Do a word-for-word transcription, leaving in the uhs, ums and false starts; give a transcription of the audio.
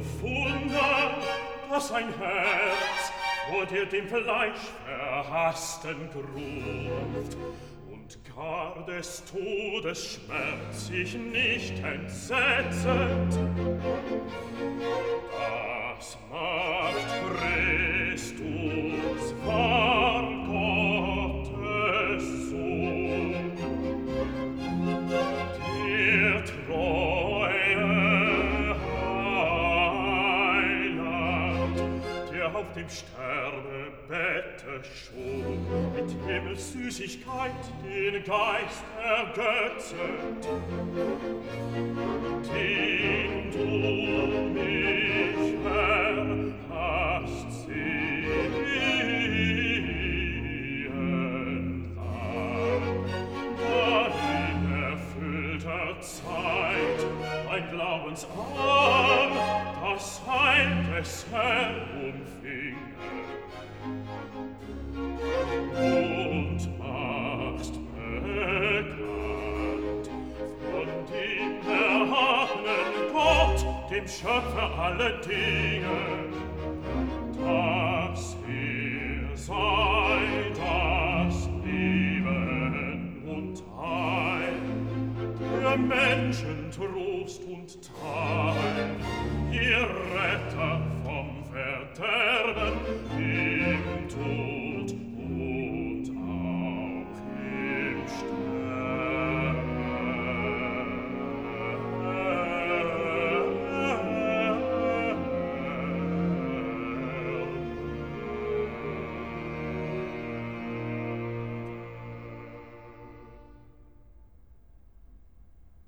Wunder, dass ein Herz vor dir dem Fleisch verhassten gruft und gar des Todes Schmerz sich nicht entsetzet. Das macht Christus war Gottes Sohn, der treue Heiland, der auf dem Sterbebette schon mit Himmelssüßigkeit den Geist ergötzet, den du mich, Herr, hast sehen lang, da in erfüllter Zeit ein Glaubensarm das Heil des Herrn umfinge und machst bekannt von dem erhabenen Gott, dem Schöpfer aller Dinge, dass er sei das Leben und Heil, der Menschen Trost und Teil, ihr Retter vom Verderben im Tod.